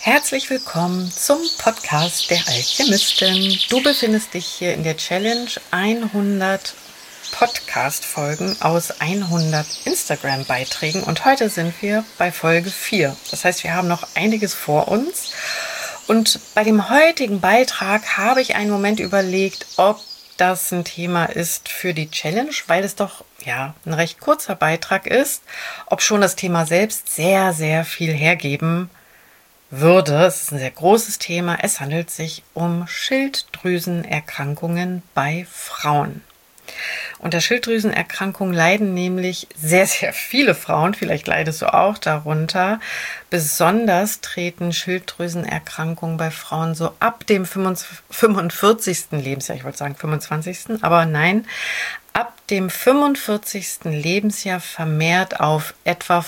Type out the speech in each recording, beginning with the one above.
Herzlich willkommen zum Podcast der Alchemistin. Du befindest dich hier in der Challenge 100 Podcast-Folgen aus 100 Instagram-Beiträgen und heute sind wir bei Folge 4. Das heißt, wir haben noch einiges vor uns und bei dem heutigen Beitrag habe ich einen Moment überlegt, ob das ein Thema ist für die Challenge, weil es doch ein recht kurzer Beitrag ist, ob schon das Thema selbst sehr, sehr viel hergeben würde. Es ist ein sehr großes Thema. Es handelt sich um Schilddrüsenerkrankungen bei Frauen. Unter Schilddrüsenerkrankungen leiden nämlich sehr, sehr viele Frauen. Vielleicht leidest du auch darunter. Besonders treten Schilddrüsenerkrankungen bei Frauen so ab dem 45. Lebensjahr, ich wollte sagen 25., aber nein, ab dem 45. Lebensjahr vermehrt auf etwa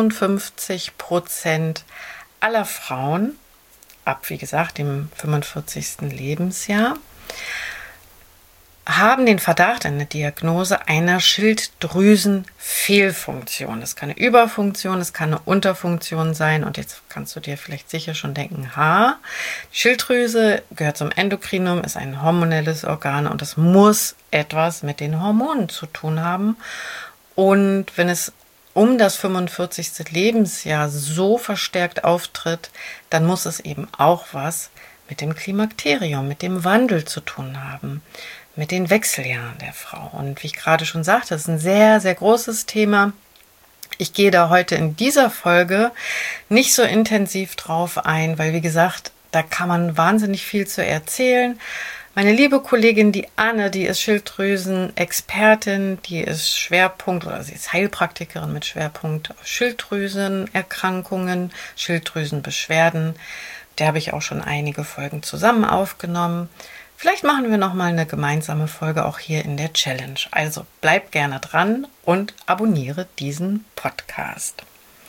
55% aller Frauen, ab wie gesagt dem 45. Lebensjahr, haben den Verdacht, eine Diagnose einer Schilddrüsenfehlfunktion. Das kann eine Überfunktion, das kann eine Unterfunktion sein. Und jetzt kannst du dir vielleicht sicher schon denken, die Schilddrüse gehört zum Endokrinum, ist ein hormonelles Organ und es muss etwas mit den Hormonen zu tun haben. Und wenn es um das 45. Lebensjahr so verstärkt auftritt, dann muss es eben auch was mit dem Klimakterium, mit dem Wandel zu tun haben, mit den Wechseljahren der Frau. Und wie ich gerade schon sagte, das ist ein sehr, sehr großes Thema. Ich gehe da heute in dieser Folge nicht so intensiv drauf ein, weil wie gesagt, da kann man wahnsinnig viel zu erzählen. Meine liebe Kollegin, die Anne, die ist Schilddrüsenexpertin, die ist sie ist Heilpraktikerin mit Schwerpunkt auf Schilddrüsenerkrankungen, Schilddrüsenbeschwerden. Der habe ich auch schon einige Folgen zusammen aufgenommen. Vielleicht machen wir nochmal eine gemeinsame Folge auch hier in der Challenge. Also bleib gerne dran und abonniere diesen Podcast.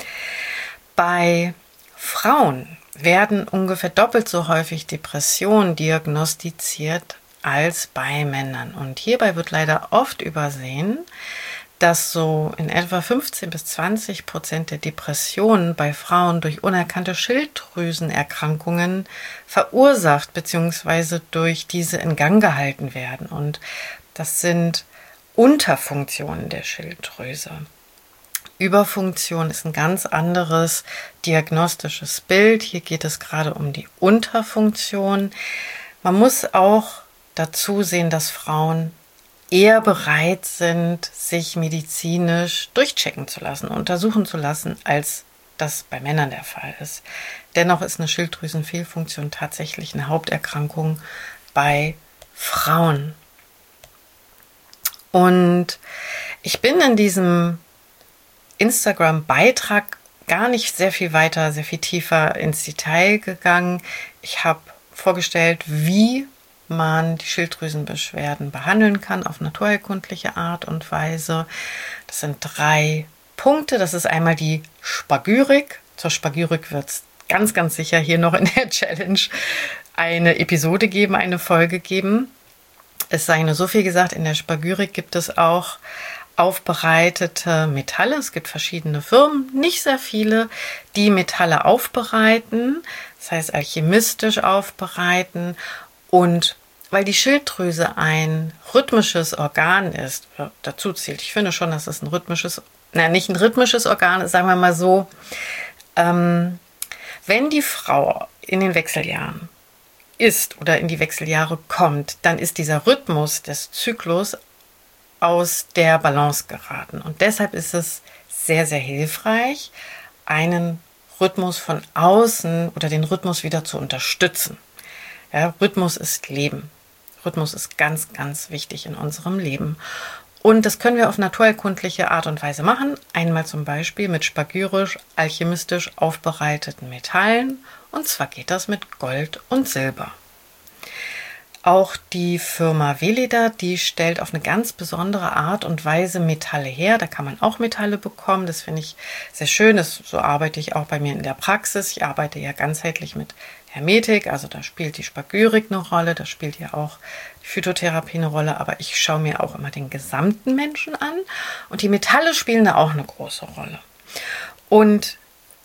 Bei Frauen werden ungefähr doppelt so häufig Depressionen diagnostiziert als bei Männern. Und hierbei wird leider oft übersehen, dass so in etwa 15-20% der Depressionen bei Frauen durch unerkannte Schilddrüsenerkrankungen verursacht bzw. durch diese in Gang gehalten werden. Und das sind Unterfunktionen der Schilddrüse. Überfunktion ist ein ganz anderes diagnostisches Bild. Hier geht es gerade um die Unterfunktion. Man muss auch dazu sehen, dass Frauen eher bereit sind, sich medizinisch durchchecken zu lassen, untersuchen zu lassen, als das bei Männern der Fall ist. Dennoch ist eine Schilddrüsenfehlfunktion tatsächlich eine Haupterkrankung bei Frauen. Und ich bin in diesem Instagram-Beitrag gar nicht sehr viel tiefer ins Detail gegangen. Ich habe vorgestellt, wie man die Schilddrüsenbeschwerden behandeln kann auf naturheilkundliche Art und Weise. Das sind 3 Punkte. Das ist einmal die Spagyrik. Zur Spagyrik wird es ganz, ganz sicher hier noch in der Challenge eine Episode geben, eine Folge geben. Es sei nur so viel gesagt, in der Spagyrik gibt es auch aufbereitete Metalle. Es gibt verschiedene Firmen, nicht sehr viele, die Metalle aufbereiten, das heißt alchemistisch aufbereiten. Und weil die Schilddrüse ein rhythmisches Organ ist, dazu zählt, ich finde schon, dass es nicht ein rhythmisches Organ ist, sagen wir mal so, wenn die Frau in den Wechseljahren ist oder in die Wechseljahre kommt, dann ist dieser Rhythmus des Zyklus aus der Balance geraten. Und deshalb ist es sehr, sehr hilfreich, einen Rhythmus von außen oder den Rhythmus wieder zu unterstützen. Ja, Rhythmus ist Leben. Rhythmus ist ganz, ganz wichtig in unserem Leben. Und das können wir auf naturheilkundliche Art und Weise machen. Einmal zum Beispiel mit spagyrisch, alchemistisch aufbereiteten Metallen. Und zwar geht das mit Gold und Silber. Auch die Firma Weleda, die stellt auf eine ganz besondere Art und Weise Metalle her. Da kann man auch Metalle bekommen. Das finde ich sehr schön. So arbeite ich auch bei mir in der Praxis. Ich arbeite ja ganzheitlich mit Hermetik. Also da spielt die Spagyrik eine Rolle. Da spielt ja auch die Phytotherapie eine Rolle. Aber ich schaue mir auch immer den gesamten Menschen an. Und die Metalle spielen da auch eine große Rolle. Und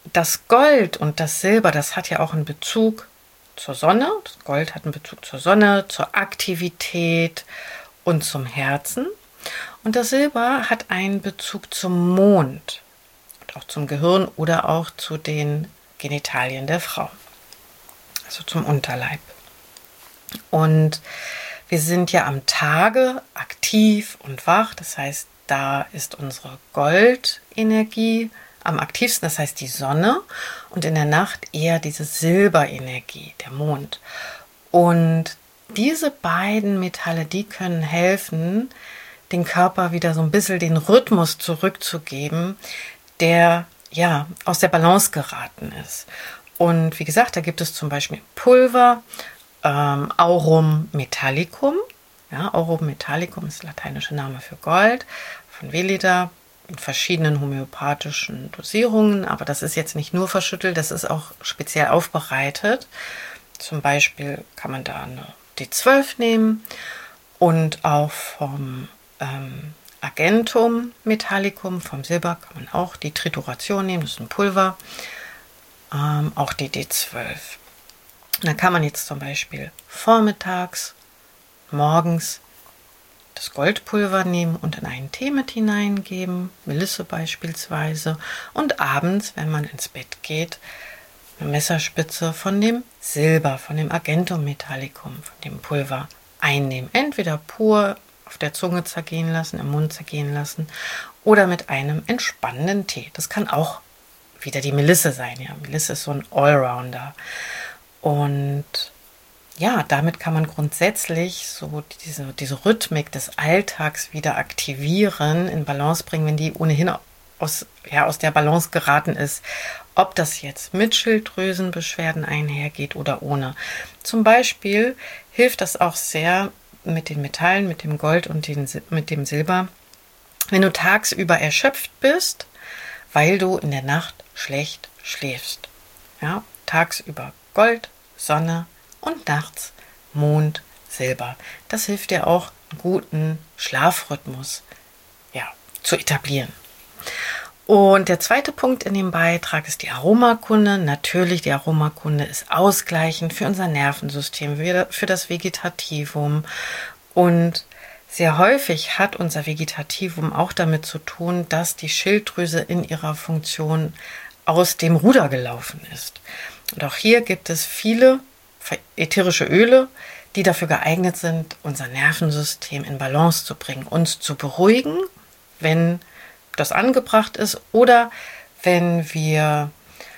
das Gold und das Silber, das hat ja auch einen Bezug zur Sonne. Das Gold hat einen Bezug zur Sonne, zur Aktivität und zum Herzen. Und das Silber hat einen Bezug zum Mond und auch zum Gehirn oder auch zu den Genitalien der Frau, also zum Unterleib. Und wir sind ja am Tage aktiv und wach, das heißt, da ist unsere Goldenergie am aktivsten, das heißt die Sonne, und in der Nacht eher diese Silberenergie, der Mond. Und diese beiden Metalle, die können helfen, den Körper wieder so ein bisschen den Rhythmus zurückzugeben, der ja aus der Balance geraten ist. Und wie gesagt, da gibt es zum Beispiel Pulver, Aurum metallicum. Ja, Aurum metallicum ist der lateinische Name für Gold, von Veleda, in verschiedenen homöopathischen Dosierungen, aber das ist jetzt nicht nur verschüttelt, das ist auch speziell aufbereitet. Zum Beispiel kann man da eine D12 nehmen und auch vom Argentum metallicum, vom Silber, kann man auch die Trituration nehmen, das ist ein Pulver, auch die D12. Dann kann man jetzt zum Beispiel vormittags, morgens das Goldpulver nehmen und in einen Tee mit hineingeben, Melisse beispielsweise, und abends, wenn man ins Bett geht, eine Messerspitze von dem Silber, von dem Argentum metallicum, von dem Pulver einnehmen. Entweder pur auf der Zunge zergehen lassen, im Mund zergehen lassen oder mit einem entspannenden Tee. Das kann auch wieder die Melisse sein. Ja, Melisse ist so ein Allrounder. Und ja, damit kann man grundsätzlich so diese Rhythmik des Alltags wieder aktivieren, in Balance bringen, wenn die ohnehin aus der Balance geraten ist. Ob das jetzt mit Schilddrüsenbeschwerden einhergeht oder ohne. Zum Beispiel hilft das auch sehr mit den Metallen, mit dem Gold und mit dem Silber, wenn du tagsüber erschöpft bist, weil du in der Nacht schlecht schläfst. Ja, tagsüber Gold, Sonne und nachts Mond, Silber. Das hilft dir auch, einen guten Schlafrhythmus zu etablieren. Und der zweite Punkt in dem Beitrag ist die Aromakunde. Natürlich, die Aromakunde ist ausgleichend für unser Nervensystem, für das Vegetativum. Und sehr häufig hat unser Vegetativum auch damit zu tun, dass die Schilddrüse in ihrer Funktion aus dem Ruder gelaufen ist. Und auch hier gibt es viele ätherische Öle, die dafür geeignet sind, unser Nervensystem in Balance zu bringen, uns zu beruhigen, wenn das angebracht ist oder wenn wir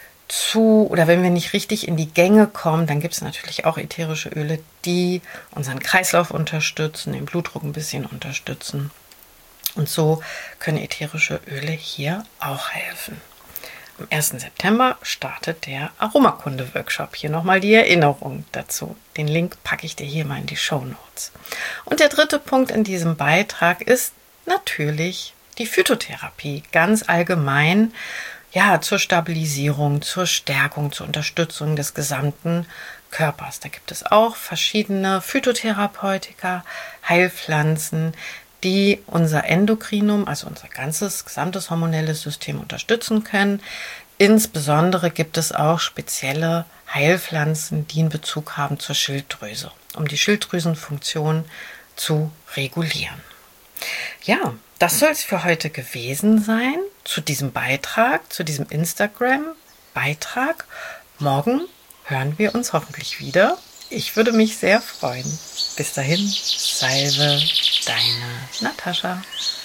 nicht richtig in die Gänge kommen, dann gibt es natürlich auch ätherische Öle, die unseren Kreislauf unterstützen, den Blutdruck ein bisschen unterstützen. Und so können ätherische Öle hier auch helfen. Am 1. September startet der Aromakunde-Workshop. Hier nochmal die Erinnerung dazu. Den Link packe ich dir hier mal in die Shownotes. Und der dritte Punkt in diesem Beitrag ist natürlich die Phytotherapie. Ganz allgemein, zur Stabilisierung, zur Stärkung, zur Unterstützung des gesamten Körpers. Da gibt es auch verschiedene Phytotherapeutika, Heilpflanzen, die unser Endokrinum, also unser gesamtes hormonelles System unterstützen können. Insbesondere gibt es auch spezielle Heilpflanzen, die einen Bezug haben zur Schilddrüse, um die Schilddrüsenfunktion zu regulieren. Ja, das soll es für heute gewesen sein zu diesem Beitrag, zu diesem Instagram-Beitrag. Morgen hören wir uns hoffentlich wieder. Ich würde mich sehr freuen. Bis dahin, Salve, deine Natascha.